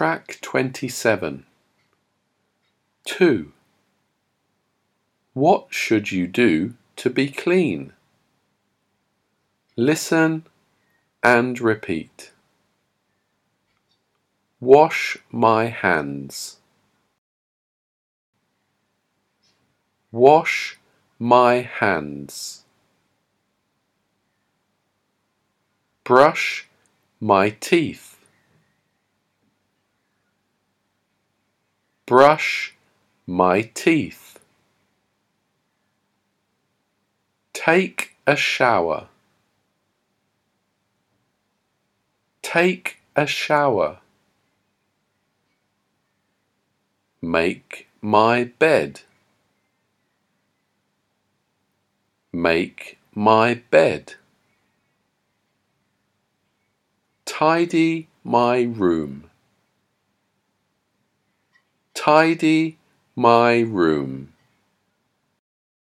Track 27. 2. What should you do to be clean? Listen and repeat. Wash my hands. Wash my hands. Brush my teeth. Brush my teeth. Take a shower. Take a shower. Make my bed. Make my bed. Tidy my room. Tidy my room.